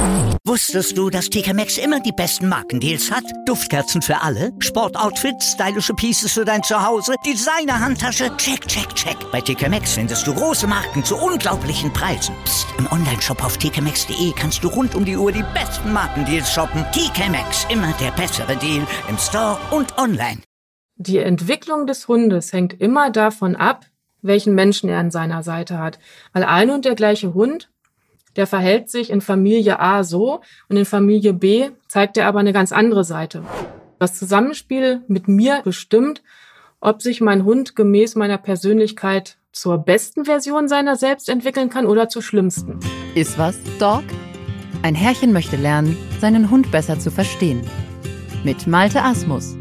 Wusstest du, dass TK Maxx immer die besten Markendeals hat? Duftkerzen für alle, Sportoutfits, stylische Pieces für dein Zuhause, Designer-Handtasche, check, check, check. Bei TK Maxx findest du große Marken zu unglaublichen Preisen. Psst. Im Onlineshop auf tkmaxx.de kannst du rund um die Uhr die besten Markendeals shoppen. TK Maxx, immer der bessere Deal im Store und online. Die Entwicklung des Hundes hängt immer davon ab, welchen Menschen er an seiner Seite hat. Weil ein und der gleiche Hund, der verhält sich in Familie A so und in Familie B zeigt er aber eine ganz andere Seite. Das Zusammenspiel mit mir bestimmt, ob sich mein Hund gemäß meiner Persönlichkeit zur besten Version seiner selbst entwickeln kann oder zur schlimmsten. Ist was, Dog? Ein Herrchen möchte lernen, seinen Hund besser zu verstehen. Mit Malte Asmus.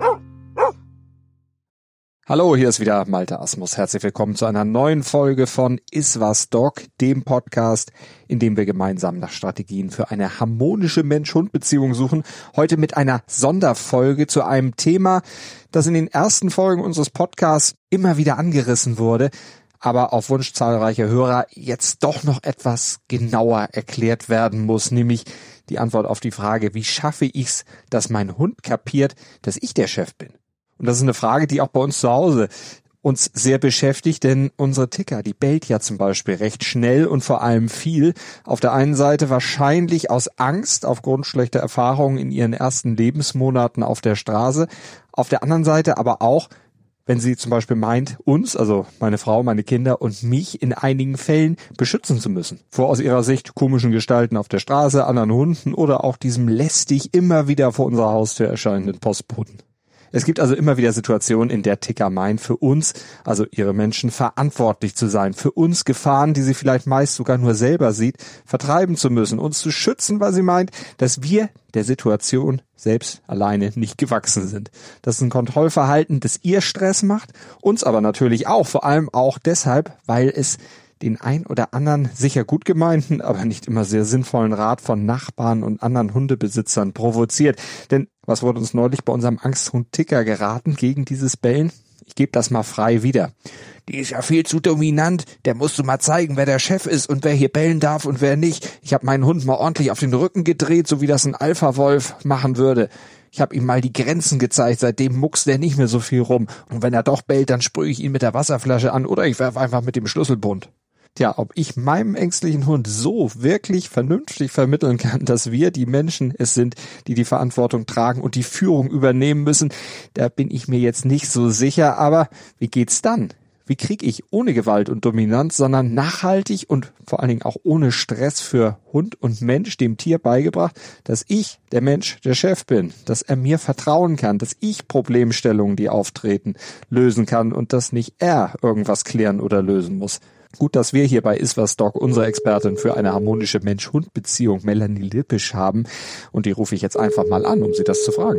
Hallo, hier ist wieder Malte Asmus. Herzlich willkommen zu einer neuen Folge von Is was, Dog, dem Podcast, in dem wir gemeinsam nach Strategien für eine harmonische Mensch-Hund-Beziehung suchen. Heute mit einer Sonderfolge zu einem Thema, das in den ersten Folgen unseres Podcasts immer wieder angerissen wurde, aber auf Wunsch zahlreicher Hörer jetzt doch noch etwas genauer erklärt werden muss, nämlich die Antwort auf die Frage, wie schaffe ich's, dass mein Hund kapiert, dass ich der Chef bin? Und das ist eine Frage, die auch bei uns zu Hause uns sehr beschäftigt, denn unsere Ticker, die bellt ja zum Beispiel recht schnell und vor allem viel. Auf der einen Seite wahrscheinlich aus Angst aufgrund schlechter Erfahrungen in ihren ersten Lebensmonaten auf der Straße. Auf der anderen Seite aber auch, wenn sie zum Beispiel meint, uns, also meine Frau, meine Kinder und mich in einigen Fällen beschützen zu müssen. Vor aus ihrer Sicht komischen Gestalten auf der Straße, anderen Hunden oder auch diesem lästig immer wieder vor unserer Haustür erscheinenden Postboten. Es gibt also immer wieder Situationen, in der Ticker meint, für uns, also ihre Menschen, verantwortlich zu sein, für uns Gefahren, die sie vielleicht meist sogar nur selber sieht, vertreiben zu müssen, uns zu schützen, weil sie meint, dass wir der Situation selbst alleine nicht gewachsen sind. Das ist ein Kontrollverhalten, das ihr Stress macht, uns aber natürlich auch, vor allem auch deshalb, weil es den ein oder anderen sicher gut gemeinten, aber nicht immer sehr sinnvollen Rat von Nachbarn und anderen Hundebesitzern provoziert. Denn was wurde uns neulich bei unserem Angsthund Ticker geraten gegen dieses Bellen? Ich gebe das mal frei wieder. Die ist ja viel zu dominant, der musst du mal zeigen, wer der Chef ist und wer hier bellen darf und wer nicht. Ich habe meinen Hund mal ordentlich auf den Rücken gedreht, so wie das ein Alpha-Wolf machen würde. Ich habe ihm mal die Grenzen gezeigt, seitdem muckst der nicht mehr so viel rum. Und wenn er doch bellt, dann sprühe ich ihn mit der Wasserflasche an oder ich werfe einfach mit dem Schlüsselbund. Tja, ob ich meinem ängstlichen Hund so wirklich vernünftig vermitteln kann, dass wir die Menschen es sind, die die Verantwortung tragen und die Führung übernehmen müssen, da bin ich mir jetzt nicht so sicher. Aber wie geht's dann? Wie kriege ich ohne Gewalt und Dominanz, sondern nachhaltig und vor allen Dingen auch ohne Stress für Hund und Mensch dem Tier beigebracht, dass ich, der Mensch, der Chef bin, dass er mir vertrauen kann, dass ich Problemstellungen, die auftreten, lösen kann und dass nicht er irgendwas klären oder lösen muss. Gut, dass wir hier bei Is was, Dog unsere Expertin für eine harmonische Mensch-Hund-Beziehung Melanie Lippisch haben. Und die rufe ich jetzt einfach mal an, um sie das zu fragen.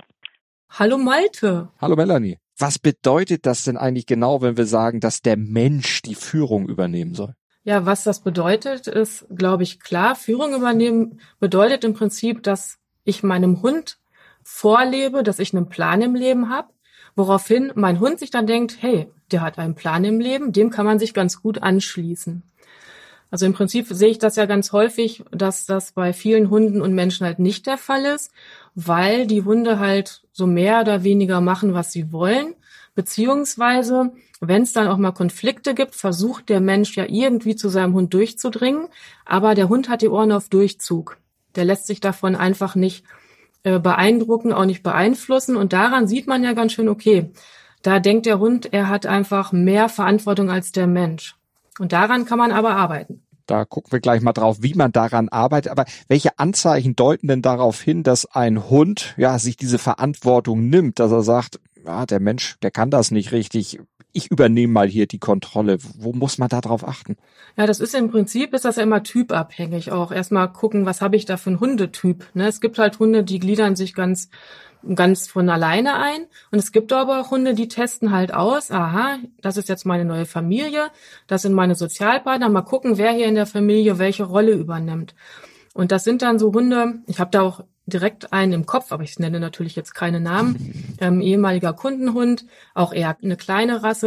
Hallo Malte. Hallo Melanie. Was bedeutet das denn eigentlich genau, wenn wir sagen, dass der Mensch die Führung übernehmen soll? Ja, was das bedeutet, ist, glaube ich, klar. Führung übernehmen bedeutet im Prinzip, dass ich meinem Hund vorlebe, dass ich einen Plan im Leben habe, woraufhin mein Hund sich dann denkt, hey, der hat einen Plan im Leben, dem kann man sich ganz gut anschließen. Also im Prinzip sehe ich das ja ganz häufig, dass das bei vielen Hunden und Menschen halt nicht der Fall ist, weil die Hunde halt so mehr oder weniger machen, was sie wollen, beziehungsweise, wenn es dann auch mal Konflikte gibt, versucht der Mensch ja irgendwie zu seinem Hund durchzudringen, aber der Hund hat die Ohren auf Durchzug. Der lässt sich davon einfach nicht beeindrucken, auch nicht beeinflussen und daran sieht man ja ganz schön, okay, da denkt der Hund, er hat einfach mehr Verantwortung als der Mensch. Und daran kann man aber arbeiten. Da gucken wir gleich mal drauf, wie man daran arbeitet. Aber welche Anzeichen deuten denn darauf hin, dass ein Hund sich diese Verantwortung nimmt, dass er sagt, ja, der Mensch, der kann das nicht richtig. Ich übernehme mal hier die Kontrolle. Wo muss man da drauf achten? Ja, das ist im Prinzip, ist das ja immer typabhängig auch. Erstmal gucken, was habe ich da für einen Hundetyp. Ne? Es gibt halt Hunde, die gliedern sich ganz von alleine ein. Und es gibt aber auch Hunde, die testen halt aus, aha, das ist jetzt meine neue Familie, das sind meine Sozialpartner, mal gucken, wer hier in der Familie welche Rolle übernimmt. Und das sind dann so Hunde, ich habe da auch direkt einen im Kopf, aber ich nenne natürlich jetzt keine Namen, ehemaliger Kundenhund, auch eher eine kleine Rasse.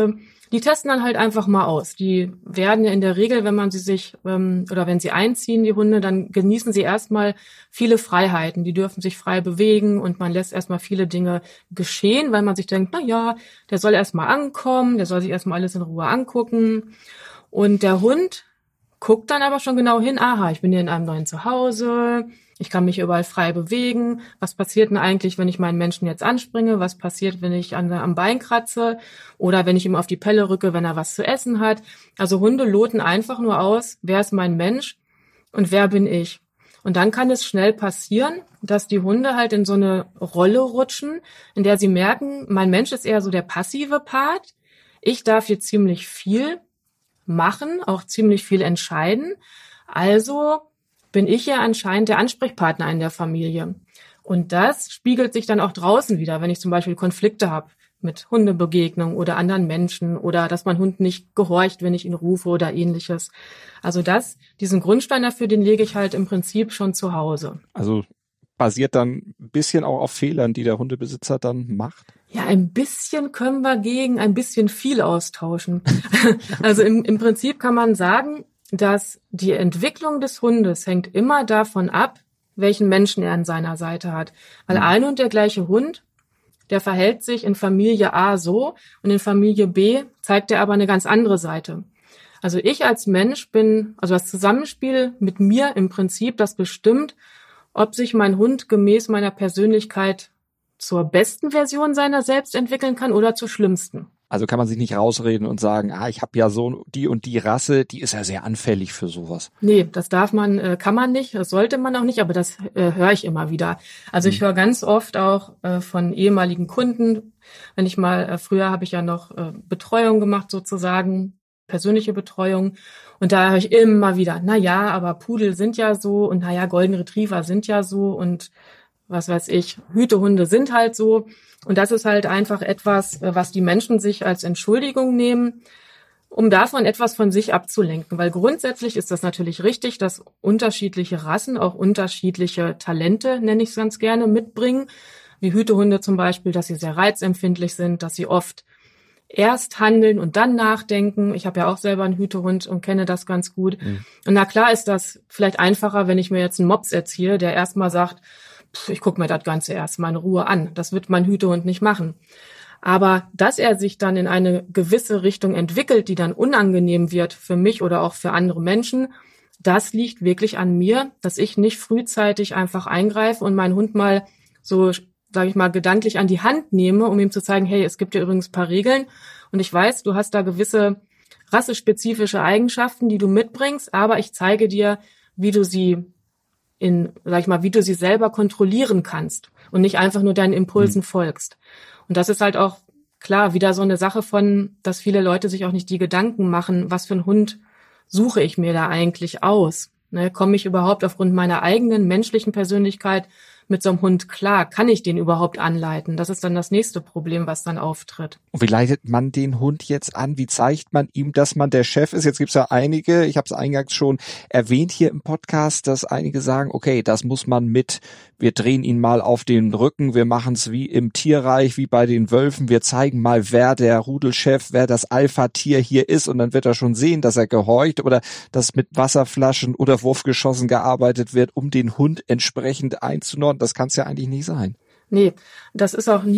Die testen dann halt einfach mal aus. Die werden ja in der Regel, wenn man sie sich oder wenn sie einziehen, die Hunde, dann genießen sie erstmal viele Freiheiten. Die dürfen sich frei bewegen und man lässt erstmal viele Dinge geschehen, weil man sich denkt, na ja, der soll erstmal ankommen, der soll sich erstmal alles in Ruhe angucken. Und der Hund guckt dann aber schon genau hin, aha, ich bin hier in einem neuen Zuhause, ich kann mich überall frei bewegen. Was passiert denn eigentlich, wenn ich meinen Menschen jetzt anspringe? Was passiert, wenn ich am Bein kratze? Oder wenn ich ihm auf die Pelle rücke, wenn er was zu essen hat? Also Hunde loten einfach nur aus, wer ist mein Mensch und wer bin ich? Und dann kann es schnell passieren, dass die Hunde halt in so eine Rolle rutschen, in der sie merken, mein Mensch ist eher so der passive Part. Ich darf hier ziemlich viel machen, auch ziemlich viel entscheiden. Also bin ich ja anscheinend der Ansprechpartner in der Familie. Und das spiegelt sich dann auch draußen wieder, wenn ich zum Beispiel Konflikte habe mit Hundebegegnungen oder anderen Menschen oder dass mein Hund nicht gehorcht, wenn ich ihn rufe oder ähnliches. Also diesen Grundstein dafür, den lege ich halt im Prinzip schon zu Hause. Also basiert dann ein bisschen auch auf Fehlern, die der Hundebesitzer dann macht? Ja, ein bisschen können wir gegen ein bisschen viel austauschen. Also im Prinzip kann man sagen, dass die Entwicklung des Hundes hängt immer davon ab, welchen Menschen er an seiner Seite hat. Weil ein und der gleiche Hund, der verhält sich in Familie A so und in Familie B zeigt er aber eine ganz andere Seite. Also ich als Mensch also das Zusammenspiel mit mir im Prinzip, das bestimmt, ob sich mein Hund gemäß meiner Persönlichkeit zur besten Version seiner selbst entwickeln kann oder zur schlimmsten. Also kann man sich nicht rausreden und sagen, ich habe ja so die und die Rasse, die ist ja sehr anfällig für sowas. Nee, das kann man nicht, das sollte man auch nicht, aber das höre ich immer wieder. Also ich höre ganz oft auch von ehemaligen Kunden, wenn ich mal, früher habe ich ja noch Betreuung gemacht sozusagen, persönliche Betreuung, und da höre ich immer wieder, na ja, aber Pudel sind ja so und na ja, Golden Retriever sind ja so und was weiß ich, Hütehunde sind halt so. Und das ist halt einfach etwas, was die Menschen sich als Entschuldigung nehmen, um davon etwas von sich abzulenken. Weil grundsätzlich ist das natürlich richtig, dass unterschiedliche Rassen auch unterschiedliche Talente, nenne ich es ganz gerne, mitbringen. Wie Hütehunde zum Beispiel, dass sie sehr reizempfindlich sind, dass sie oft erst handeln und dann nachdenken. Ich habe ja auch selber einen Hütehund und kenne das ganz gut. Mhm. Und na klar ist das vielleicht einfacher, wenn ich mir jetzt einen Mops erziehe, der erstmal sagt, ich gucke mir das Ganze erstmal in Ruhe an. Das wird mein Hütehund nicht machen. Aber dass er sich dann in eine gewisse Richtung entwickelt, die dann unangenehm wird für mich oder auch für andere Menschen, das liegt wirklich an mir, dass ich nicht frühzeitig einfach eingreife und meinen Hund mal so, sage ich mal, gedanklich an die Hand nehme, um ihm zu zeigen, hey, es gibt hier übrigens ein paar Regeln und ich weiß, du hast da gewisse rassespezifische Eigenschaften, die du mitbringst, aber ich zeige dir, wie du sie wie du sie selber kontrollieren kannst und nicht einfach nur deinen Impulsen folgst. Und das ist halt auch, klar, wieder so eine Sache von, dass viele Leute sich auch nicht die Gedanken machen, was für einen Hund suche ich mir da eigentlich aus? Ne, komme ich überhaupt aufgrund meiner eigenen menschlichen Persönlichkeit mit so einem Hund klar? Kann ich den überhaupt anleiten? Das ist dann das nächste Problem, was dann auftritt. Und wie leitet man den Hund jetzt an? Wie zeigt man ihm, dass man der Chef ist? Jetzt gibt's ja einige, ich habe es eingangs schon erwähnt hier im Podcast, dass einige sagen, okay, das muss man wir drehen ihn mal auf den Rücken, wir machen es wie im Tierreich, wie bei den Wölfen, wir zeigen mal, wer der Rudelchef, wer das Alpha-Tier hier ist und dann wird er schon sehen, dass er gehorcht oder dass mit Wasserflaschen oder Wurfgeschossen gearbeitet wird, um den Hund entsprechend einzunordnen. Das kann es ja eigentlich nicht sein. Nee, das ist auch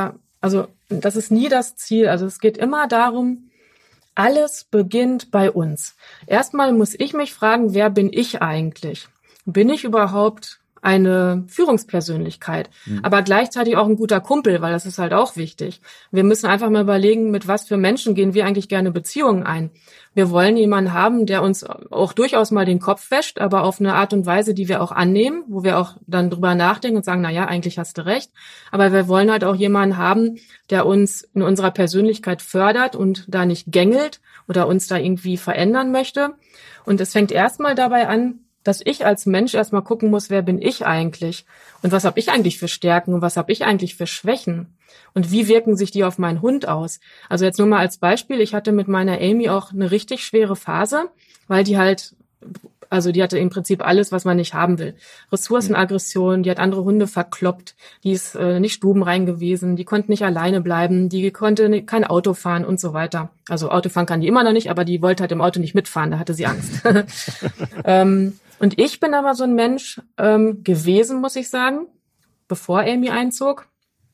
das ist nie das Ziel. Also es geht immer darum, alles beginnt bei uns. Erstmal muss ich mich fragen, wer bin ich eigentlich? Bin ich überhaupt eine Führungspersönlichkeit, aber gleichzeitig auch ein guter Kumpel, weil das ist halt auch wichtig. Wir müssen einfach mal überlegen, mit was für Menschen gehen wir eigentlich gerne Beziehungen ein. Wir wollen jemanden haben, der uns auch durchaus mal den Kopf wäscht, aber auf eine Art und Weise, die wir auch annehmen, wo wir auch dann drüber nachdenken und sagen, na ja, eigentlich hast du recht. Aber wir wollen halt auch jemanden haben, der uns in unserer Persönlichkeit fördert und da nicht gängelt oder uns da irgendwie verändern möchte. Und es fängt erstmal dabei an, dass ich als Mensch erstmal gucken muss, wer bin ich eigentlich? Und was habe ich eigentlich für Stärken und was habe ich eigentlich für Schwächen? Und wie wirken sich die auf meinen Hund aus? Also jetzt nur mal als Beispiel, ich hatte mit meiner Amy auch eine richtig schwere Phase, weil die halt Also die hatte im Prinzip alles, was man nicht haben will. Ressourcenaggression, die hat andere Hunde verkloppt, die ist nicht stubenrein gewesen, die konnte nicht alleine bleiben, die konnte kein Auto fahren und so weiter. Also Auto fahren kann die immer noch nicht, aber die wollte halt im Auto nicht mitfahren, da hatte sie Angst. Und ich bin aber so ein Mensch gewesen, muss ich sagen, bevor Amy einzog.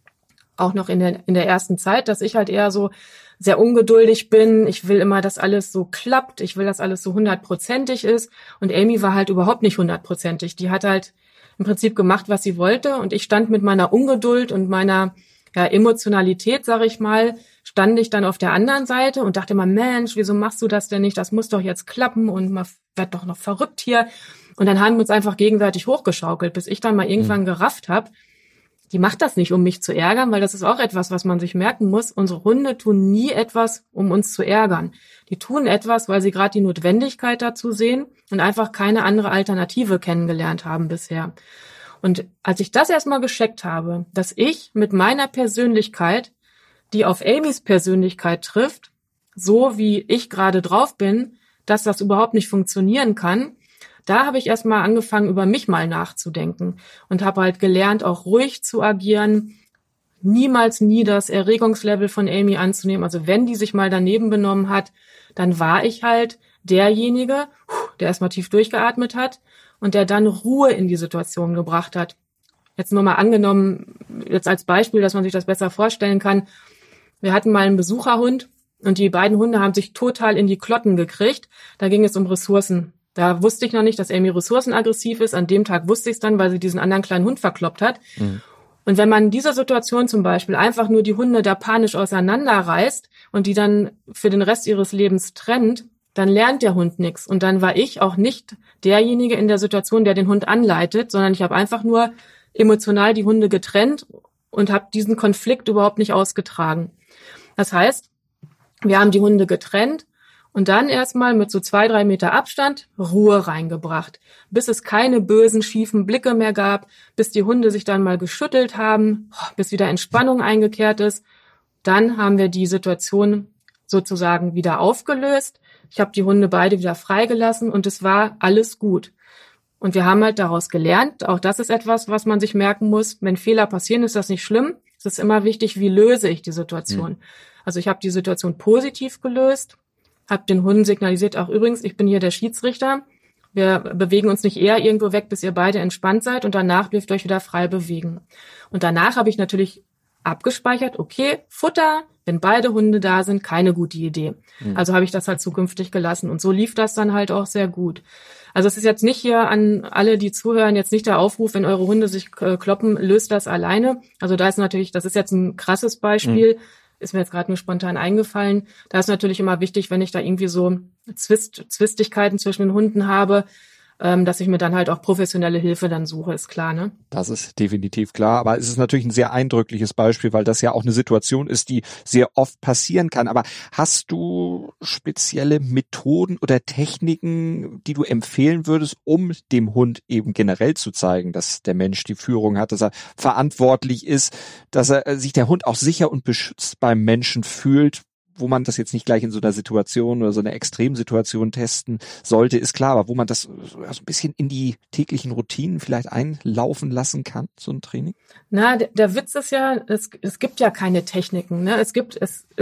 Auch noch in der ersten Zeit, dass ich halt eher so sehr ungeduldig bin. Ich will immer, dass alles so klappt. Ich will, dass alles so 100%ig ist. Und Amy war halt überhaupt nicht 100%ig. Die hat halt im Prinzip gemacht, was sie wollte. Und ich stand mit meiner Ungeduld und meiner Emotionalität, sag ich mal, stand ich dann auf der anderen Seite und dachte immer, Mensch, wieso machst du das denn nicht? Das muss doch jetzt klappen und man wird doch noch verrückt hier. Und dann haben wir uns einfach gegenseitig hochgeschaukelt, bis ich dann mal irgendwann gerafft habe, die macht das nicht, um mich zu ärgern, weil das ist auch etwas, was man sich merken muss. Unsere Hunde tun nie etwas, um uns zu ärgern. Die tun etwas, weil sie gerade die Notwendigkeit dazu sehen und einfach keine andere Alternative kennengelernt haben bisher. Und als ich das erstmal gecheckt habe, dass ich mit meiner Persönlichkeit, die auf Amys Persönlichkeit trifft, so wie ich gerade drauf bin, dass das überhaupt nicht funktionieren kann, da habe ich erstmal angefangen, über mich mal nachzudenken und habe halt gelernt, auch ruhig zu agieren, niemals nie das Erregungslevel von Amy anzunehmen. Also wenn die sich mal daneben benommen hat, dann war ich halt derjenige, der erstmal tief durchgeatmet hat und der dann Ruhe in die Situation gebracht hat. Jetzt nur mal angenommen, jetzt als Beispiel, dass man sich das besser vorstellen kann. Wir hatten mal einen Besucherhund und die beiden Hunde haben sich total in die Klotten gekriegt. Da ging es um Ressourcen. Da wusste ich noch nicht, dass Amy ressourcenaggressiv ist. An dem Tag wusste ich es dann, weil sie diesen anderen kleinen Hund verkloppt hat. Mhm. Und wenn man in dieser Situation zum Beispiel einfach nur die Hunde da panisch auseinanderreißt und die dann für den Rest ihres Lebens trennt, dann lernt der Hund nichts. Und dann war ich auch nicht derjenige in der Situation, der den Hund anleitet, sondern ich habe einfach nur emotional die Hunde getrennt und habe diesen Konflikt überhaupt nicht ausgetragen. Das heißt, wir haben die Hunde getrennt und dann erstmal mit so 2-3 Meter Abstand Ruhe reingebracht, bis es keine bösen, schiefen Blicke mehr gab, bis die Hunde sich dann mal geschüttelt haben, bis wieder Entspannung eingekehrt ist. Dann haben wir die Situation sozusagen wieder aufgelöst. Ich habe die Hunde beide wieder freigelassen und es war alles gut. Und wir haben halt daraus gelernt, auch das ist etwas, was man sich merken muss, wenn Fehler passieren, ist das nicht schlimm. Es ist immer wichtig, wie löse ich die Situation. Also ich habe die Situation positiv gelöst, habe den Hunden signalisiert, auch übrigens, ich bin hier der Schiedsrichter. Wir bewegen uns nicht eher irgendwo weg, bis ihr beide entspannt seid und danach dürft ihr euch wieder frei bewegen. Und danach habe ich natürlich abgespeichert, okay, Futter, wenn beide Hunde da sind, keine gute Idee. Also habe ich das halt zukünftig gelassen und so lief das dann halt auch sehr gut. Also es ist jetzt nicht hier an alle, die zuhören, jetzt nicht der Aufruf, wenn eure Hunde sich kloppen, löst das alleine. Also da ist natürlich, das ist jetzt ein krasses Beispiel, ist mir jetzt gerade nur spontan eingefallen. Da ist natürlich immer wichtig, wenn ich da irgendwie so Zwistigkeiten zwischen den Hunden habe, dass ich mir dann halt auch professionelle Hilfe dann suche, ist klar, ne? Das ist definitiv klar, aber es ist natürlich ein sehr eindrückliches Beispiel, weil das ja auch eine Situation ist, die sehr oft passieren kann. Aber hast du spezielle Methoden oder Techniken, die du empfehlen würdest, um dem Hund eben generell zu zeigen, dass der Mensch die Führung hat, dass er verantwortlich ist, dass er sich der Hund auch sicher und beschützt beim Menschen fühlt? Wo man das jetzt nicht gleich in so einer Situation oder so einer Extremsituation testen sollte, ist klar, aber wo man das so ein bisschen in die täglichen Routinen vielleicht einlaufen lassen kann, so ein Training? Na, der Witz ist ja, es gibt ja keine Techniken, ne? Es gibt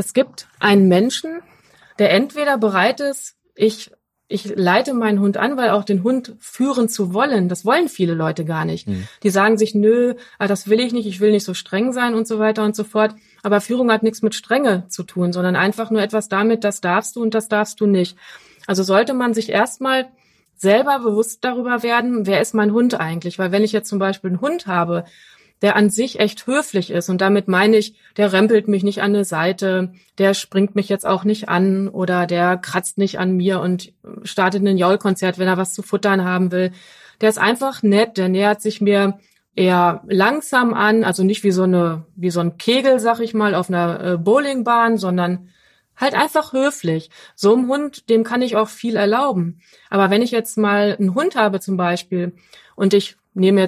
einen Menschen, der entweder bereit ist, ich leite meinen Hund an, weil auch den Hund führen zu wollen, das wollen viele Leute gar nicht. Die sagen sich, nö, das will ich will nicht so streng sein und so weiter und so fort. Aber Führung hat nichts mit Strenge zu tun, sondern einfach nur etwas damit, das darfst du und das darfst du nicht. Also sollte man sich erstmal selber bewusst darüber werden, wer ist mein Hund eigentlich? Weil wenn ich jetzt zum Beispiel einen Hund habe, der an sich echt höflich ist und damit meine ich, der rempelt mich nicht an eine Seite, der springt mich jetzt auch nicht an oder der kratzt nicht an mir und startet ein Jaulkonzert, wenn er was zu futtern haben will. Der ist einfach nett, der nähert sich mir eher langsam an, also nicht wie so ein Kegel, sag ich mal, auf einer Bowlingbahn, sondern halt einfach höflich. So einem Hund, dem kann ich auch viel erlauben. Aber wenn ich jetzt mal einen Hund habe zum Beispiel und ich nehme jetzt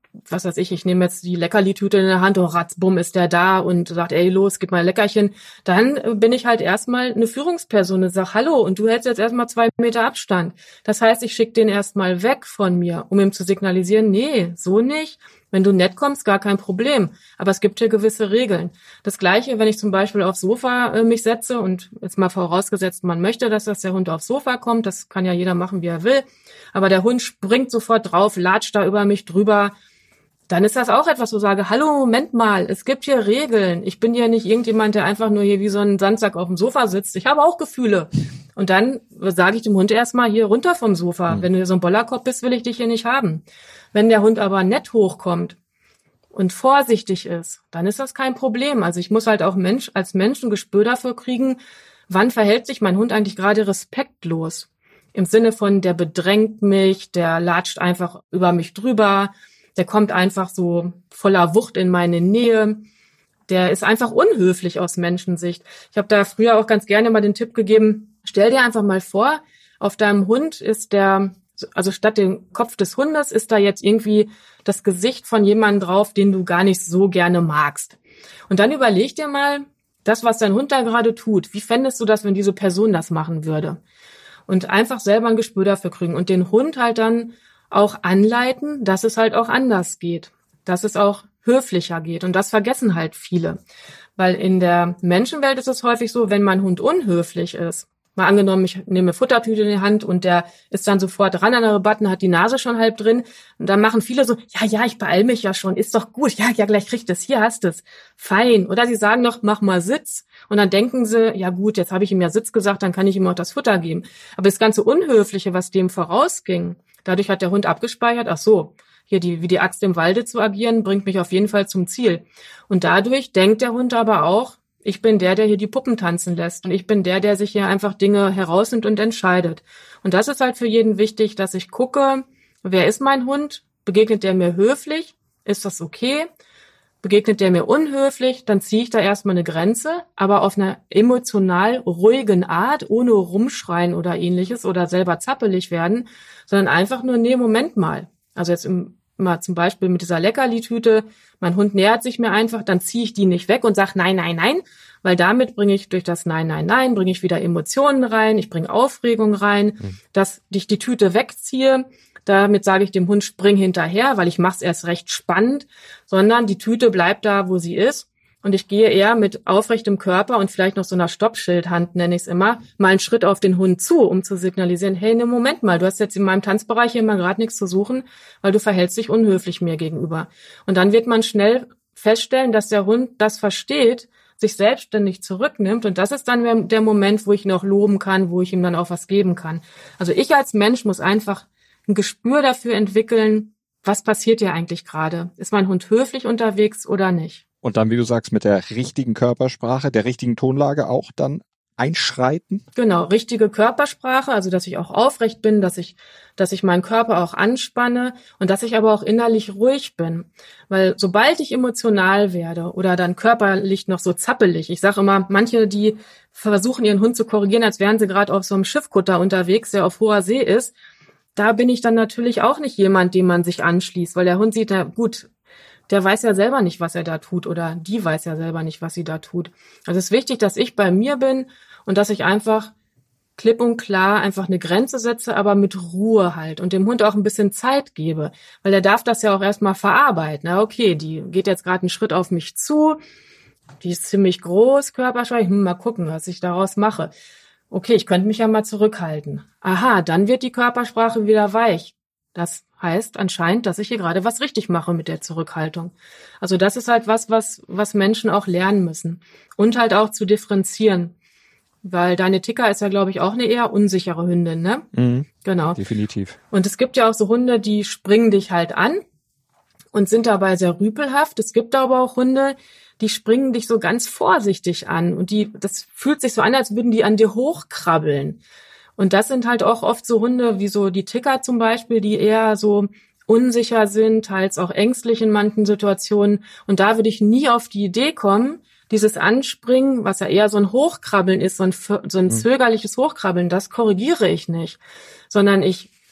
was weiß ich nehme jetzt die Leckerli-Tüte in der Hand, oh ratzbumm ist der da und sagt, ey los, gib mal ein Leckerchen, dann bin ich halt erstmal eine Führungsperson und sag, hallo, und du hältst jetzt erstmal 2 Meter Abstand. Das heißt, ich schicke den erstmal weg von mir, um ihm zu signalisieren, nee, so nicht. Wenn du nett kommst, gar kein Problem. Aber es gibt hier gewisse Regeln. Das Gleiche, wenn ich zum Beispiel aufs Sofa mich setze und jetzt mal vorausgesetzt, man möchte, dass der Hund aufs Sofa kommt, das kann ja jeder machen, wie er will, aber der Hund springt sofort drauf, latscht da über mich drüber, dann ist das auch etwas, wo ich sage, hallo, Moment mal, es gibt hier Regeln. Ich bin ja nicht irgendjemand, der einfach nur hier wie so ein Sandsack auf dem Sofa sitzt. Ich habe auch Gefühle. Und dann sage ich dem Hund erstmal, hier runter vom Sofa. Wenn du hier so ein Bollerkopf bist, will ich dich hier nicht haben. Wenn der Hund aber nett hochkommt und vorsichtig ist, dann ist das kein Problem. Also ich muss halt auch als Mensch ein Gespür dafür kriegen, wann verhält sich mein Hund eigentlich gerade respektlos. Im Sinne von, der bedrängt mich, der latscht einfach über mich drüber, der kommt einfach so voller Wucht in meine Nähe. Der ist einfach unhöflich aus Menschensicht. Ich habe da früher auch ganz gerne mal den Tipp gegeben, stell dir einfach mal vor, auf deinem Hund ist also statt dem Kopf des Hundes ist da jetzt irgendwie das Gesicht von jemandem drauf, den du gar nicht so gerne magst. Und dann überleg dir mal, das, was dein Hund da gerade tut, wie fändest du das, wenn diese Person das machen würde? Und einfach selber ein Gespür dafür kriegen und den Hund halt dann auch anleiten, dass es halt auch anders geht, dass es auch höflicher geht. Und das vergessen halt viele. Weil in der Menschenwelt ist es häufig so, wenn mein Hund unhöflich ist, mal angenommen, ich nehme Futtertüte in die Hand und der ist dann sofort ran an der Rabatten, hat die Nase schon halb drin. Und dann machen viele so, ja, ich beeil mich ja schon, ist doch gut, ja, gleich kriegt es, hier hast es, fein. Oder sie sagen noch, mach mal Sitz. Und dann denken sie, ja gut, jetzt habe ich ihm ja Sitz gesagt, dann kann ich ihm auch das Futter geben. Aber das ganze Unhöfliche, was dem vorausging, dadurch hat der Hund abgespeichert, ach so, hier wie die Axt im Walde zu agieren, bringt mich auf jeden Fall zum Ziel. Und dadurch denkt der Hund aber auch, ich bin der hier die Puppen tanzen lässt. Und ich bin der sich hier einfach Dinge herausnimmt und entscheidet. Und das ist halt für jeden wichtig, dass ich gucke, wer ist mein Hund? Begegnet der mir höflich? Ist das okay? Begegnet der mir unhöflich? Dann ziehe ich da erstmal eine Grenze, aber auf einer emotional ruhigen Art, ohne rumschreien oder ähnliches oder selber zappelig werden, sondern einfach nur, nee, Moment mal. Also jetzt mal zum Beispiel mit dieser Leckerli-Tüte, mein Hund nähert sich mir einfach, dann ziehe ich die nicht weg und sage nein, weil damit bringe ich durch das Nein, bringe ich wieder Emotionen rein, ich bringe Aufregung rein, dass ich die Tüte wegziehe, damit sage ich dem Hund, spring hinterher, weil ich mache es erst recht spannend, sondern die Tüte bleibt da, wo sie ist. Und ich gehe eher mit aufrechtem Körper und vielleicht noch so einer Stoppschildhand, nenne ich es immer, mal einen Schritt auf den Hund zu, um zu signalisieren, hey, ne Moment mal, du hast jetzt in meinem Tanzbereich hier mal gerade nichts zu suchen, weil du verhältst dich unhöflich mir gegenüber. Und dann wird man schnell feststellen, dass der Hund das versteht, sich selbstständig zurücknimmt. Und das ist dann der Moment, wo ich ihn auch loben kann, wo ich ihm dann auch was geben kann. Also ich als Mensch muss einfach ein Gespür dafür entwickeln, was passiert hier eigentlich gerade? Ist mein Hund höflich unterwegs oder nicht? Und dann, wie du sagst, mit der richtigen Körpersprache, der richtigen Tonlage auch dann einschreiten? Genau, richtige Körpersprache, also dass ich auch aufrecht bin, dass ich meinen Körper auch anspanne und dass ich aber auch innerlich ruhig bin. Weil sobald ich emotional werde oder dann körperlich noch so zappelig, ich sage immer, manche, die versuchen ihren Hund zu korrigieren, als wären sie gerade auf so einem Schiffkutter unterwegs, der auf hoher See ist, da bin ich dann natürlich auch nicht jemand, dem man sich anschließt, weil der Hund sieht, ja gut, der weiß ja selber nicht, was er da tut oder die weiß ja selber nicht, was sie da tut. Also es ist wichtig, dass ich bei mir bin und dass ich einfach klipp und klar einfach eine Grenze setze, aber mit Ruhe halt und dem Hund auch ein bisschen Zeit gebe, weil der darf das ja auch erstmal verarbeiten. Na okay, die geht jetzt gerade einen Schritt auf mich zu, die ist ziemlich groß, körpersprachlich, mal gucken, was ich daraus mache. Okay, ich könnte mich ja mal zurückhalten. Aha, dann wird die Körpersprache wieder weich. Das heißt anscheinend, dass ich hier gerade was richtig mache mit der Zurückhaltung. Also das ist halt was Menschen auch lernen müssen. Und halt auch zu differenzieren. Weil deine Ticker ist ja, glaube ich, auch eine eher unsichere Hündin, ne? Mhm, genau. Definitiv. Und es gibt ja auch so Hunde, die springen dich halt an und sind dabei sehr rüpelhaft. Es gibt aber auch Hunde, die springen dich so ganz vorsichtig an. Und das fühlt sich so an, als würden die an dir hochkrabbeln. Und das sind halt auch oft so Hunde wie so die Ticker zum Beispiel, die eher so unsicher sind, teils auch ängstlich in manchen Situationen. Und da würde ich nie auf die Idee kommen, dieses Anspringen, was ja eher so ein Hochkrabbeln ist, so ein zögerliches Hochkrabbeln, das korrigiere ich nicht. Sondern ich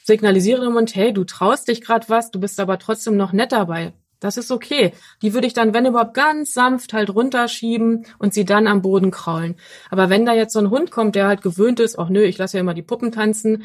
signalisiere dem Hund, hey, du traust dich gerade was, du bist aber trotzdem noch nett dabei. Das ist okay. Die würde ich dann, wenn überhaupt, ganz sanft halt runterschieben und sie dann am Boden kraulen. Aber wenn da jetzt so ein Hund kommt, der halt gewöhnt ist, ach nö, ich lasse ja immer die Puppen tanzen,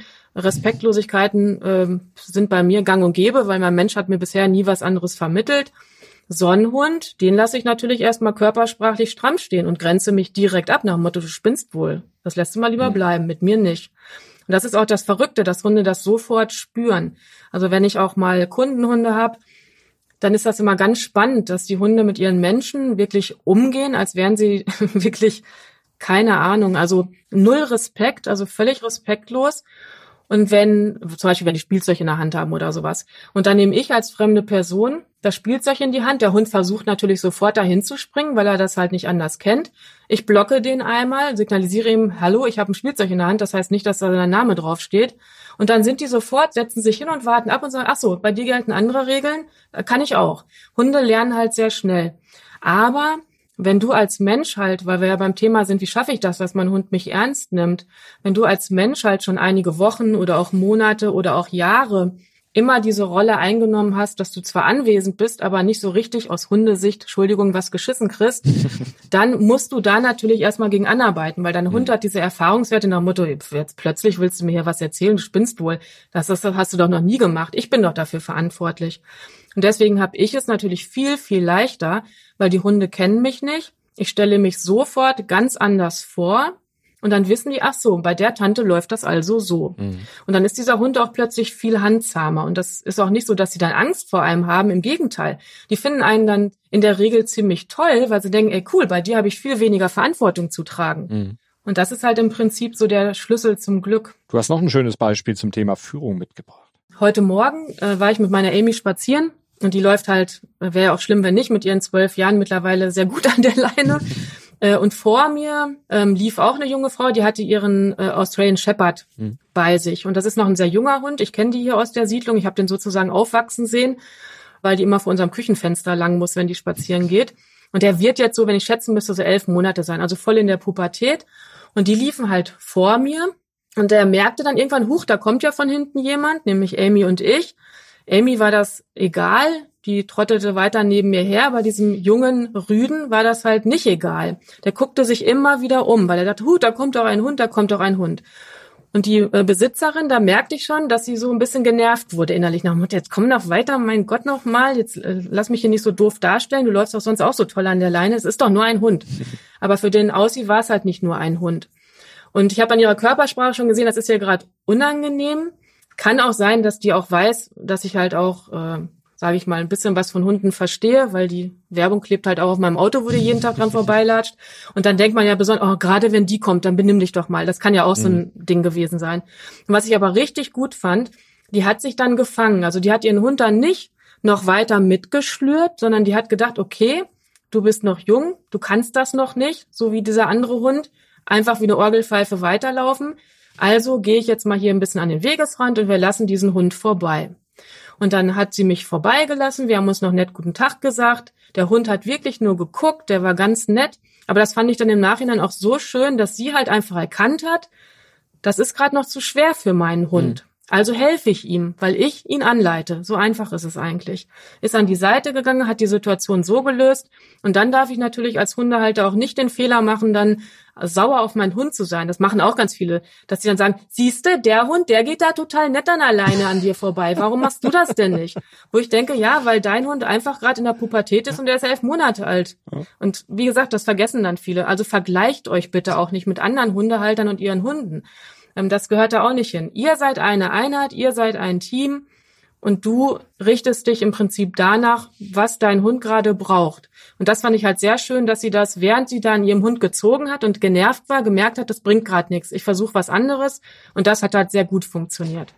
Respektlosigkeiten sind bei mir gang und gäbe, weil mein Mensch hat mir bisher nie was anderes vermittelt. So ein Hund, den lasse ich natürlich erstmal körpersprachlich stramm stehen und grenze mich direkt ab nach dem Motto, du spinnst wohl. Das lässt du mal lieber bleiben, mit mir nicht. Und das ist auch das Verrückte, dass Hunde das sofort spüren. Also wenn ich auch mal Kundenhunde habe, dann ist das immer ganz spannend, dass die Hunde mit ihren Menschen wirklich umgehen, als wären sie wirklich, keine Ahnung, also null Respekt, also völlig respektlos. Und zum Beispiel, wenn die Spielzeug in der Hand haben oder sowas. Und dann nehme ich als fremde Person das Spielzeug in die Hand. Der Hund versucht natürlich sofort dahin zu springen, weil er das halt nicht anders kennt. Ich blocke den einmal, signalisiere ihm, hallo, ich habe ein Spielzeug in der Hand. Das heißt nicht, dass da sein Name draufsteht. Und dann sind die sofort, setzen sich hin und warten ab und sagen, ach so, bei dir gelten andere Regeln, kann ich auch. Hunde lernen halt sehr schnell. Aber wenn du als Mensch halt, weil wir ja beim Thema sind, wie schaffe ich das, dass mein Hund mich ernst nimmt, wenn du als Mensch halt schon einige Wochen oder auch Monate oder auch Jahre immer diese Rolle eingenommen hast, dass du zwar anwesend bist, aber nicht so richtig aus Hundesicht, Entschuldigung, was geschissen kriegst, dann musst du da natürlich erstmal gegen anarbeiten, weil dein Hund hat diese Erfahrungswerte nach dem Motto, jetzt plötzlich willst du mir hier was erzählen, du spinnst wohl. Das hast du doch noch nie gemacht. Ich bin doch dafür verantwortlich. Und deswegen habe ich es natürlich viel, viel leichter, weil die Hunde kennen mich nicht. Ich stelle mich sofort ganz anders vor und dann wissen die, ach so, bei der Tante läuft das also so. Und dann ist dieser Hund auch plötzlich viel handzahmer. Und das ist auch nicht so, dass sie dann Angst vor einem haben. Im Gegenteil. Die finden einen dann in der Regel ziemlich toll, weil sie denken, ey cool, bei dir habe ich viel weniger Verantwortung zu tragen. Und das ist halt im Prinzip so der Schlüssel zum Glück. Du hast noch ein schönes Beispiel zum Thema Führung mitgebracht. Heute Morgen war ich mit meiner Amy spazieren. Und die läuft halt, wäre ja auch schlimm, wenn nicht, mit ihren 12 Jahren mittlerweile sehr gut an der Leine. Und vor mir lief auch eine junge Frau, die hatte ihren Australian Shepherd bei sich. Und das ist noch ein sehr junger Hund. Ich kenne die hier aus der Siedlung. Ich habe den sozusagen aufwachsen sehen, weil die immer vor unserem Küchenfenster lang muss, wenn die spazieren geht. Und der wird jetzt so, wenn ich schätzen müsste, so 11 Monate sein, also voll in der Pubertät. Und die liefen halt vor mir. Und der merkte dann irgendwann, huch, da kommt ja von hinten jemand, nämlich Amy und ich. Amy war das egal, die trottete weiter neben mir her, bei diesem jungen Rüden war das halt nicht egal. Der guckte sich immer wieder um, weil er dachte, da kommt doch ein Hund, da kommt doch ein Hund. Und die Besitzerin, da merkte ich schon, dass sie so ein bisschen genervt wurde innerlich. Nach Mutter, jetzt komm doch weiter, mein Gott noch mal, jetzt lass mich hier nicht so doof darstellen, du läufst doch sonst auch so toll an der Leine, es ist doch nur ein Hund. Aber für den Aussie war es halt nicht nur ein Hund. Und ich habe an ihrer Körpersprache schon gesehen, das ist ihr gerade unangenehm. Kann auch sein, dass die auch weiß, dass ich halt auch, sage ich mal, ein bisschen was von Hunden verstehe, weil die Werbung klebt halt auch auf meinem Auto, wo die jeden Tag dran vorbeilatscht. Und dann denkt man ja besonders, gerade wenn die kommt, dann benimm dich doch mal. Das kann ja auch so ein Ding gewesen sein. Und was ich aber richtig gut fand, die hat sich dann gefangen. Also die hat ihren Hund dann nicht noch weiter mitgeschlürt, sondern die hat gedacht, okay, du bist noch jung, du kannst das noch nicht, so wie dieser andere Hund, einfach wie eine Orgelpfeife weiterlaufen. Also gehe ich jetzt mal hier ein bisschen an den Wegesrand und wir lassen diesen Hund vorbei. Und dann hat sie mich vorbeigelassen, wir haben uns noch nett guten Tag gesagt. Der Hund hat wirklich nur geguckt, der war ganz nett. Aber das fand ich dann im Nachhinein auch so schön, dass sie halt einfach erkannt hat, das ist gerade noch zu schwer für meinen Hund. Also helfe ich ihm, weil ich ihn anleite. So einfach ist es eigentlich. Ist an die Seite gegangen, hat die Situation so gelöst. Und dann darf ich natürlich als Hundehalter auch nicht den Fehler machen, dann sauer auf meinen Hund zu sein. Das machen auch ganz viele, dass sie dann sagen, siehste, der Hund, der geht da total nett an alleine an dir vorbei. Warum machst du das denn nicht? Wo ich denke, ja, weil dein Hund einfach gerade in der Pubertät ist und der ist 11 Monate alt. Und wie gesagt, das vergessen dann viele. Also vergleicht euch bitte auch nicht mit anderen Hundehaltern und ihren Hunden. Das gehört da auch nicht hin. Ihr seid eine Einheit, ihr seid ein Team und du richtest dich im Prinzip danach, was dein Hund gerade braucht. Und das fand ich halt sehr schön, dass sie das, während sie da an ihrem Hund gezogen hat und genervt war, gemerkt hat, das bringt gerade nichts. Ich versuche was anderes und das hat halt sehr gut funktioniert.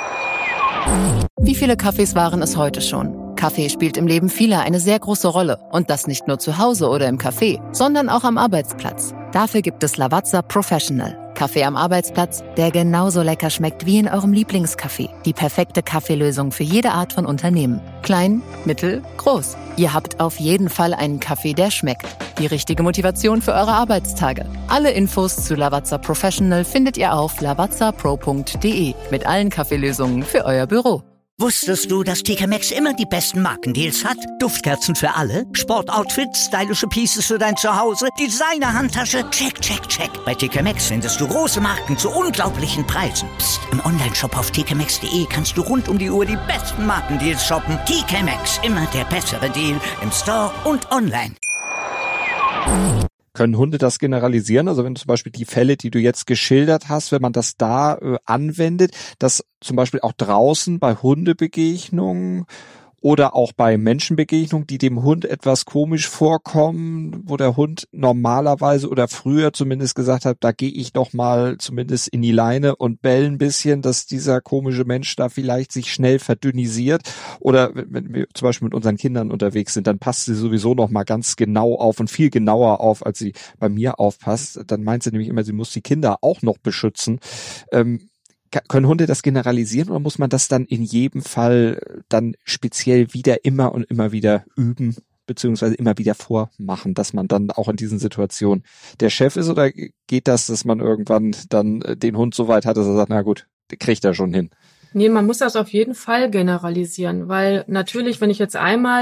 Wie viele Kaffees waren es heute schon? Kaffee spielt im Leben vieler eine sehr große Rolle. Und das nicht nur zu Hause oder im Café, sondern auch am Arbeitsplatz. Dafür gibt es Lavazza Professional. Kaffee am Arbeitsplatz, der genauso lecker schmeckt wie in eurem Lieblingscafé. Die perfekte Kaffeelösung für jede Art von Unternehmen. Klein, mittel, groß. Ihr habt auf jeden Fall einen Kaffee, der schmeckt. Die richtige Motivation für eure Arbeitstage. Alle Infos zu Lavazza Professional findet ihr auf lavazzapro.de mit allen Kaffeelösungen für euer Büro. Wusstest du, dass TK Maxx immer die besten Markendeals hat? Duftkerzen für alle, Sportoutfits, stylische Pieces für dein Zuhause, Designer-Handtasche, check, check, check. Bei TK Maxx findest du große Marken zu unglaublichen Preisen. Psst. Im Onlineshop auf tkmaxx.de kannst du rund um die Uhr die besten Markendeals shoppen. TK Maxx, immer der bessere Deal im Store und online. Können Hunde das generalisieren? Also wenn zum Beispiel die Fälle, die du jetzt geschildert hast, wenn man das da anwendet, dass zum Beispiel auch draußen bei Hundebegegnungen oder auch bei Menschenbegegnungen, die dem Hund etwas komisch vorkommen, wo der Hund normalerweise oder früher zumindest gesagt hat, da gehe ich doch mal zumindest in die Leine und bell ein bisschen, dass dieser komische Mensch da vielleicht sich schnell verdünnisiert. Oder wenn wir zum Beispiel mit unseren Kindern unterwegs sind, dann passt sie sowieso noch mal ganz genau auf und viel genauer auf, als sie bei mir aufpasst. Dann meint sie nämlich immer, sie muss die Kinder auch noch beschützen. Können Hunde das generalisieren oder muss man das dann in jedem Fall dann speziell wieder immer und immer wieder üben, beziehungsweise immer wieder vormachen, dass man dann auch in diesen Situationen der Chef ist, oder geht das, dass man irgendwann dann den Hund so weit hat, dass er sagt, na gut, kriegt er schon hin? Nee, man muss das auf jeden Fall generalisieren, weil natürlich, wenn ich jetzt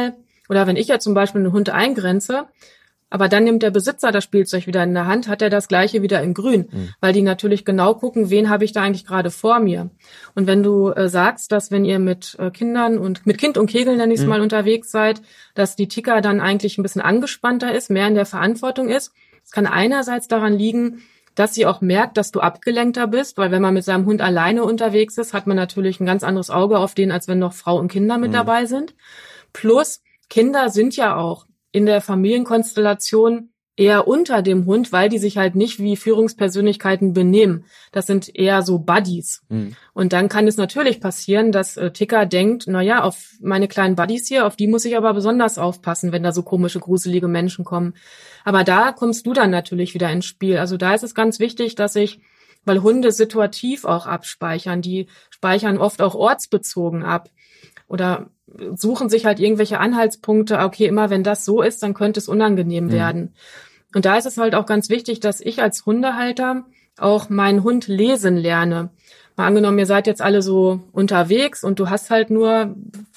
zum Beispiel einen Hund eingrenze, aber dann nimmt der Besitzer das Spielzeug wieder in der Hand, hat er das Gleiche wieder in grün, weil die natürlich genau gucken, wen habe ich da eigentlich gerade vor mir. Und wenn du sagst, dass wenn ihr mit Kindern und mit Kind und Kegel, nenne ich es mal, unterwegs seid, dass die Ticker dann eigentlich ein bisschen angespannter ist, mehr in der Verantwortung ist, es kann einerseits daran liegen, dass sie auch merkt, dass du abgelenkter bist, weil wenn man mit seinem Hund alleine unterwegs ist, hat man natürlich ein ganz anderes Auge auf den, als wenn noch Frau und Kinder mit dabei sind. Plus, Kinder sind ja auch in der Familienkonstellation eher unter dem Hund, weil die sich halt nicht wie Führungspersönlichkeiten benehmen. Das sind eher so Buddies. Und dann kann es natürlich passieren, dass Ticker denkt, auf meine kleinen Buddies hier, auf die muss ich aber besonders aufpassen, wenn da so komische, gruselige Menschen kommen. Aber da kommst du dann natürlich wieder ins Spiel. Also da ist es ganz wichtig, weil Hunde situativ auch abspeichern, die speichern oft auch ortsbezogen ab oder suchen sich halt irgendwelche Anhaltspunkte, okay, immer wenn das so ist, dann könnte es unangenehm werden. Und da ist es halt auch ganz wichtig, dass ich als Hundehalter auch meinen Hund lesen lerne. Mal angenommen, ihr seid jetzt alle so unterwegs und du hast halt nur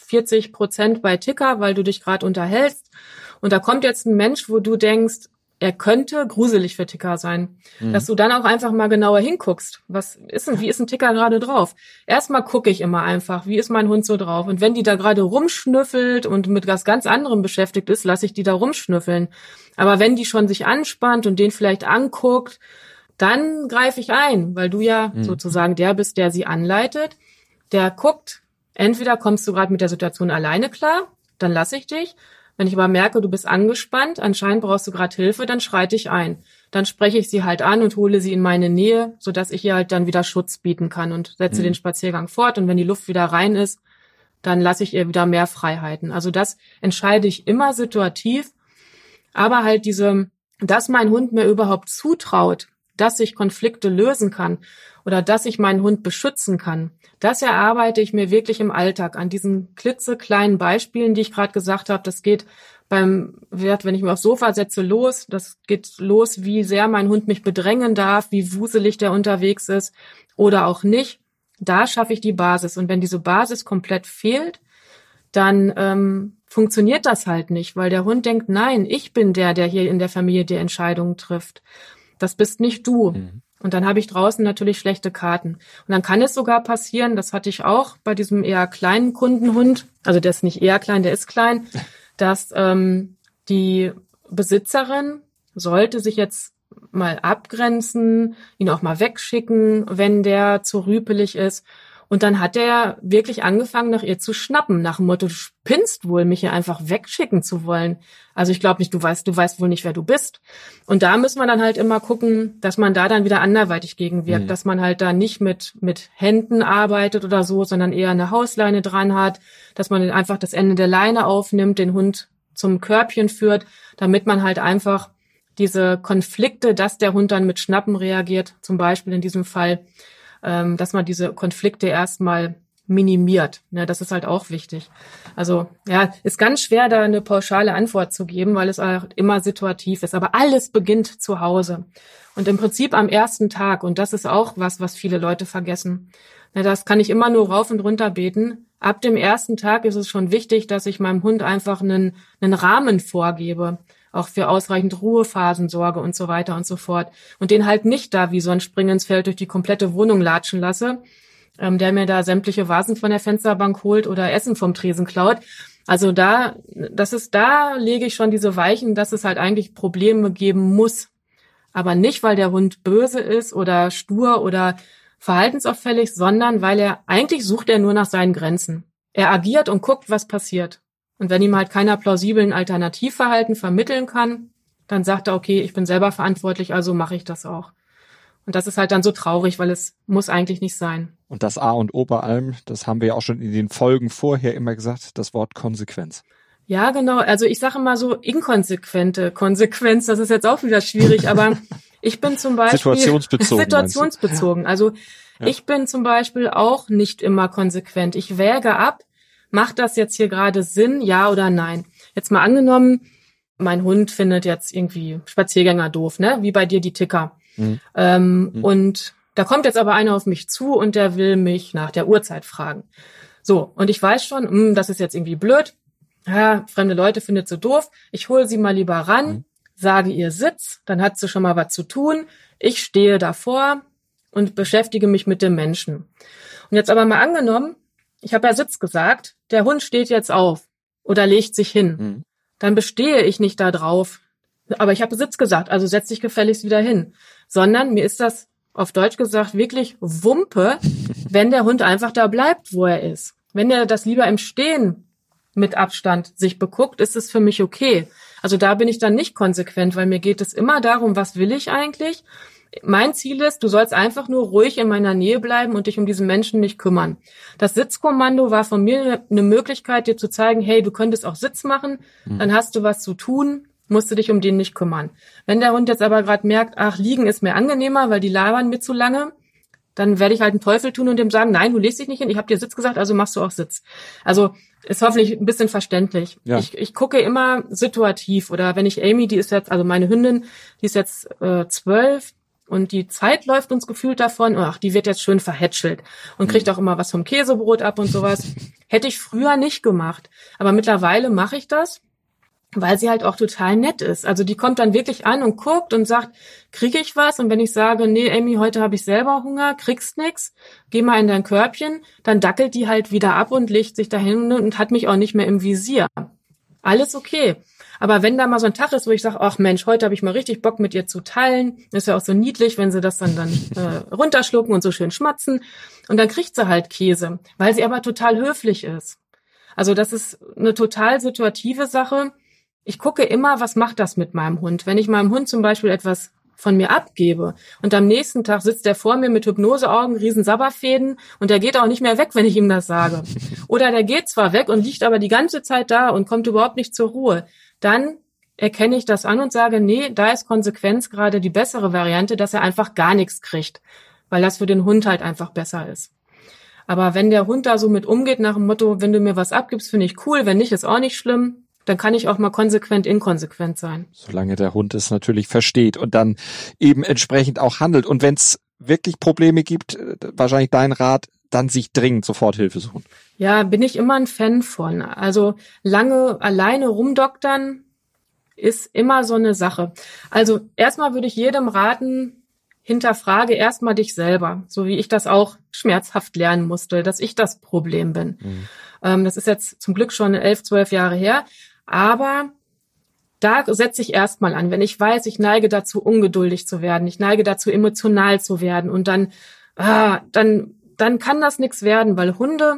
40% bei Ticker, weil du dich gerade unterhältst. Und da kommt jetzt ein Mensch, wo du denkst, er könnte gruselig für Ticker sein. Dass du dann auch einfach mal genauer hinguckst. Wie ist ein Ticker gerade drauf? Erstmal gucke ich immer einfach, wie ist mein Hund so drauf? Und wenn die da gerade rumschnüffelt und mit was ganz anderem beschäftigt ist, lasse ich die da rumschnüffeln. Aber wenn die schon sich anspannt und den vielleicht anguckt, dann greife ich ein, weil du ja sozusagen der bist, der sie anleitet. Der guckt, entweder kommst du gerade mit der Situation alleine klar, dann lasse ich dich. Wenn ich aber merke, du bist angespannt, anscheinend brauchst du gerade Hilfe, dann schreite ich ein. Dann spreche ich sie halt an und hole sie in meine Nähe, sodass ich ihr halt dann wieder Schutz bieten kann und setze den Spaziergang fort. Und wenn die Luft wieder rein ist, dann lasse ich ihr wieder mehr Freiheiten. Also das entscheide ich immer situativ. Aber halt dass mein Hund mir überhaupt zutraut, dass ich Konflikte lösen kann oder dass ich meinen Hund beschützen kann, das erarbeite ich mir wirklich im Alltag an diesen klitzekleinen Beispielen, die ich gerade gesagt habe. Das geht wenn ich mich aufs Sofa setze, los. Das geht los, wie sehr mein Hund mich bedrängen darf, wie wuselig der unterwegs ist oder auch nicht. Da schaffe ich die Basis. Und wenn diese Basis komplett fehlt, dann funktioniert das halt nicht, weil der Hund denkt, nein, ich bin der hier in der Familie die Entscheidungen trifft. Das bist nicht du. Und dann habe ich draußen natürlich schlechte Karten. Und dann kann es sogar passieren, das hatte ich auch bei diesem eher kleinen Kundenhund, also der ist nicht eher klein, der ist klein, dass die Besitzerin sollte sich jetzt mal abgrenzen, ihn auch mal wegschicken, wenn der zu rüpelig ist. Und dann hat er wirklich angefangen, nach ihr zu schnappen, nach dem Motto, du spinnst wohl, mich hier einfach wegschicken zu wollen. Also ich glaube nicht, du weißt wohl nicht, wer du bist. Und da müssen wir dann halt immer gucken, dass man da dann wieder anderweitig gegenwirkt, dass man halt da nicht mit Händen arbeitet oder so, sondern eher eine Hausleine dran hat, dass man einfach das Ende der Leine aufnimmt, den Hund zum Körbchen führt, damit man halt einfach diese Konflikte, dass der Hund dann mit Schnappen reagiert, zum Beispiel in diesem Fall, dass man diese Konflikte erstmal minimiert. Ne, das ist halt auch wichtig. Also ja, ist ganz schwer, da eine pauschale Antwort zu geben, weil es auch immer situativ ist. Aber alles beginnt zu Hause. Und im Prinzip am ersten Tag. Und das ist auch was viele Leute vergessen. Ne, das kann ich immer nur rauf und runter beten. Ab dem ersten Tag ist es schon wichtig, dass ich meinem Hund einfach einen Rahmen vorgebe. Auch für ausreichend Ruhephasen sorge und so weiter und so fort. Und den halt nicht da wie so ein Spring ins Feld durch die komplette Wohnung latschen lasse, der mir da sämtliche Vasen von der Fensterbank holt oder Essen vom Tresen klaut. Also da lege ich schon diese Weichen, dass es halt eigentlich Probleme geben muss. Aber nicht, weil der Hund böse ist oder stur oder verhaltensauffällig, sondern weil eigentlich sucht er nur nach seinen Grenzen. Er agiert und guckt, was passiert. Und wenn ihm halt keiner plausiblen Alternativverhalten vermitteln kann, dann sagt er, okay, ich bin selber verantwortlich, also mache ich das auch. Und das ist halt dann so traurig, weil es muss eigentlich nicht sein. Und das A und O bei allem, das haben wir ja auch schon in den Folgen vorher immer gesagt, das Wort Konsequenz. Ja, genau. Also ich sage immer so inkonsequente Konsequenz, das ist jetzt auch wieder schwierig, aber ich bin zum Beispiel situationsbezogen. Also ja. Ich bin zum Beispiel auch nicht immer konsequent. Ich wäge ab, macht das jetzt hier gerade Sinn, ja oder nein? Jetzt mal angenommen, mein Hund findet jetzt irgendwie Spaziergänger doof, ne? Wie bei dir die Ticker. Und da kommt jetzt aber einer auf mich zu und der will mich nach der Uhrzeit fragen. So, und ich weiß schon, das ist jetzt irgendwie blöd. Ja, fremde Leute findet sie doof. Ich hole sie mal lieber ran, sage ihr Sitz, dann hat sie schon mal was zu tun. Ich stehe davor und beschäftige mich mit dem Menschen. Und jetzt aber mal angenommen, ich habe ja Sitz gesagt, der Hund steht jetzt auf oder legt sich hin. Dann bestehe ich nicht da drauf. Aber ich habe Sitz gesagt, also setz dich gefälligst wieder hin. Sondern mir ist das auf Deutsch gesagt wirklich Wumpe, wenn der Hund einfach da bleibt, wo er ist. Wenn er das lieber im Stehen mit Abstand sich beguckt, ist es für mich okay. Also da bin ich dann nicht konsequent, weil mir geht es immer darum, was will ich eigentlich? Mein Ziel ist, du sollst einfach nur ruhig in meiner Nähe bleiben und dich um diesen Menschen nicht kümmern. Das Sitzkommando war von mir eine Möglichkeit, dir zu zeigen, hey, du könntest auch Sitz machen, dann hast du was zu tun, musst du dich um den nicht kümmern. Wenn der Hund jetzt aber gerade merkt, ach, liegen ist mir angenehmer, weil die labern mir zu lange, dann werde ich halt einen Teufel tun und dem sagen, nein, du legst dich nicht hin, ich habe dir Sitz gesagt, also machst du auch Sitz. Also ist hoffentlich ein bisschen verständlich. Ja. Ich gucke immer situativ, oder wenn ich Amy, die ist jetzt, also meine Hündin, die ist jetzt 12 und die Zeit läuft uns gefühlt davon, ach, die wird jetzt schön verhätschelt und kriegt auch immer was vom Käsebrot ab und sowas. Hätte ich früher nicht gemacht, aber mittlerweile mache ich das, weil sie halt auch total nett ist. Also die kommt dann wirklich an und guckt und sagt, kriege ich was? Und wenn ich sage, nee, Amy, heute habe ich selber Hunger, kriegst nix, geh mal in dein Körbchen, dann dackelt die halt wieder ab und legt sich dahin und hat mich auch nicht mehr im Visier. Alles okay. Aber wenn da mal so ein Tag ist, wo ich sage, ach Mensch, heute habe ich mal richtig Bock mit ihr zu teilen, ist ja auch so niedlich, wenn sie das dann runterschlucken und so schön schmatzen. Und dann kriegt sie halt Käse, weil sie aber total höflich ist. Also das ist eine total situative Sache. Ich gucke immer, was macht das mit meinem Hund? Wenn ich meinem Hund zum Beispiel etwas von mir abgebe und am nächsten Tag sitzt er vor mir mit Hypnoseaugen, riesen Sabberfäden und der geht auch nicht mehr weg, wenn ich ihm das sage. Oder der geht zwar weg und liegt aber die ganze Zeit da und kommt überhaupt nicht zur Ruhe. Dann erkenne ich das an und sage, nee, da ist Konsequenz gerade die bessere Variante, dass er einfach gar nichts kriegt, weil das für den Hund halt einfach besser ist. Aber wenn der Hund da so mit umgeht nach dem Motto, wenn du mir was abgibst, finde ich cool, wenn nicht, ist auch nicht schlimm, dann kann ich auch mal konsequent inkonsequent sein. Solange der Hund es natürlich versteht und dann eben entsprechend auch handelt. Und wenn es wirklich Probleme gibt, wahrscheinlich dein Rat, dann sich dringend sofort Hilfe suchen. Ja, bin ich immer ein Fan von. Also lange alleine rumdoktern ist immer so eine Sache. Also erstmal würde ich jedem raten, hinterfrage erstmal dich selber, so wie ich das auch schmerzhaft lernen musste, dass ich das Problem bin. Das ist jetzt zum Glück schon 11, 12 Jahre her. Aber da setze ich erstmal an, wenn ich weiß, ich neige dazu, ungeduldig zu werden, ich neige dazu, emotional zu werden und dann kann das nichts werden, weil Hunde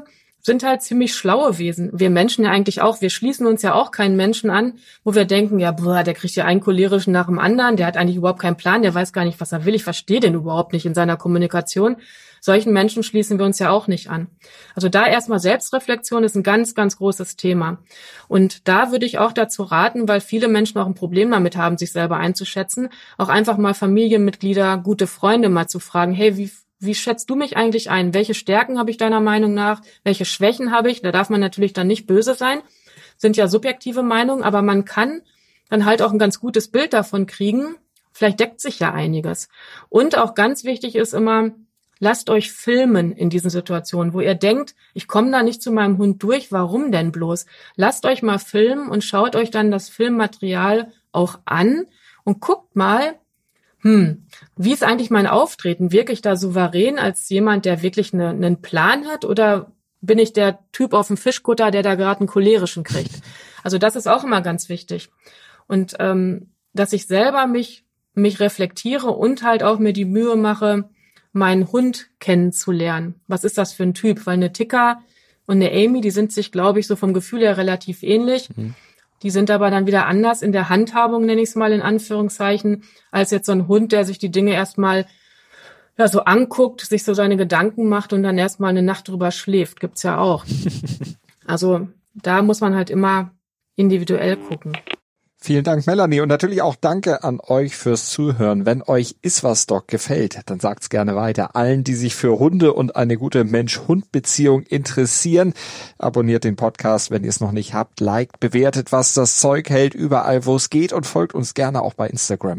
sind halt ziemlich schlaue Wesen. Wir Menschen ja eigentlich auch. Wir schließen uns ja auch keinen Menschen an, wo wir denken, ja, der kriegt ja einen cholerischen nach dem anderen, der hat eigentlich überhaupt keinen Plan, der weiß gar nicht, was er will. Ich verstehe den überhaupt nicht in seiner Kommunikation. Solchen Menschen schließen wir uns ja auch nicht an. Also da erstmal Selbstreflexion ist ein ganz, ganz großes Thema. Und da würde ich auch dazu raten, weil viele Menschen auch ein Problem damit haben, sich selber einzuschätzen, auch einfach mal Familienmitglieder, gute Freunde mal zu fragen, hey, wie schätzt du mich eigentlich ein? Welche Stärken habe ich deiner Meinung nach? Welche Schwächen habe ich? Da darf man natürlich dann nicht böse sein. Sind ja subjektive Meinungen, aber man kann dann halt auch ein ganz gutes Bild davon kriegen. Vielleicht deckt sich ja einiges. Und auch ganz wichtig ist immer, lasst euch filmen in diesen Situationen, wo ihr denkt, ich komme da nicht zu meinem Hund durch, warum denn bloß? Lasst euch mal filmen und schaut euch dann das Filmmaterial auch an und guckt mal, wie ist eigentlich mein Auftreten? Wirke ich da souverän als jemand, der wirklich einen Plan hat, oder bin ich der Typ auf dem Fischkutter, der da gerade einen cholerischen kriegt? Also das ist auch immer ganz wichtig. Und dass ich selber mich reflektiere und halt auch mir die Mühe mache, meinen Hund kennenzulernen. Was ist das für ein Typ? Weil eine Tika und eine Amy, die sind sich, glaube ich, so vom Gefühl her relativ ähnlich. Die sind aber dann wieder anders in der Handhabung, nenne ich es mal in Anführungszeichen, als jetzt so ein Hund, der sich die Dinge erstmal so anguckt, sich so seine Gedanken macht und dann erstmal eine Nacht drüber schläft. Gibt's ja auch. Also da muss man halt immer individuell gucken. Vielen Dank, Melanie, und natürlich auch danke an euch fürs Zuhören. Wenn euch Iswas Dog gefällt, dann sagt's gerne weiter. Allen, die sich für Hunde und eine gute Mensch-Hund-Beziehung interessieren, abonniert den Podcast, wenn ihr es noch nicht habt, liked, bewertet, was das Zeug hält, überall, wo es geht, und folgt uns gerne auch bei Instagram.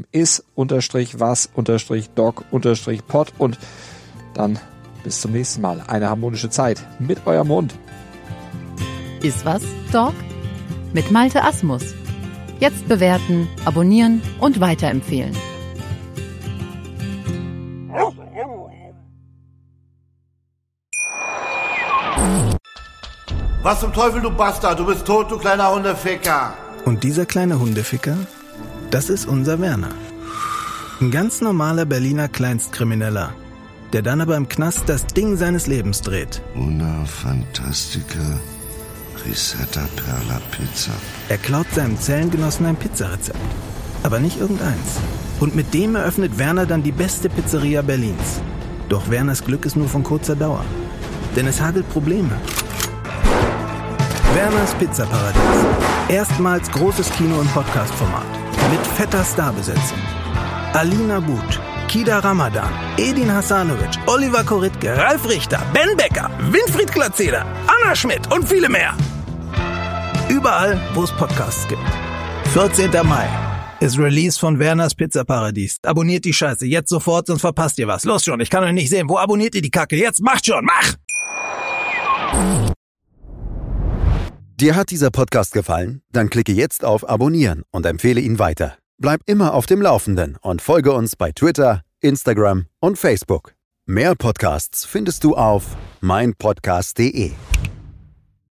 is_was_dog_pod, und dann bis zum nächsten Mal. Eine harmonische Zeit mit eurem Hund. Iswas Dog? Mit Malte Asmus. Jetzt bewerten, abonnieren und weiterempfehlen. Was zum Teufel, du Bastard? Du bist tot, du kleiner Hundeficker. Und dieser kleine Hundeficker, das ist unser Werner. Ein ganz normaler Berliner Kleinstkrimineller, der dann aber im Knast das Ding seines Lebens dreht. Una Fantastica Risetta Perla Pizza. Er klaut seinem Zellengenossen ein Pizzarezept. Aber nicht irgendeins. Und mit dem eröffnet Werner dann die beste Pizzeria Berlins. Doch Werners Glück ist nur von kurzer Dauer. Denn es hagelt Probleme. Werners Pizzaparadies. Erstmals großes Kino- und Podcast-Format. Mit fetter Starbesetzung. Alina But, Kida Ramadan, Edin Hasanovic, Oliver Koritke, Ralf Richter, Ben Becker, Winfried Glatzeder, Anna Schmidt und viele mehr. Überall, wo es Podcasts gibt. 14. Mai ist Release von Werners Pizzaparadies. Abonniert die Scheiße jetzt sofort, sonst verpasst ihr was. Los schon, ich kann euch nicht sehen. Wo abonniert ihr die Kacke? Jetzt macht schon, mach! Dir hat dieser Podcast gefallen? Dann klicke jetzt auf Abonnieren und empfehle ihn weiter. Bleib immer auf dem Laufenden und folge uns bei Twitter, Instagram und Facebook. Mehr Podcasts findest du auf meinpodcast.de.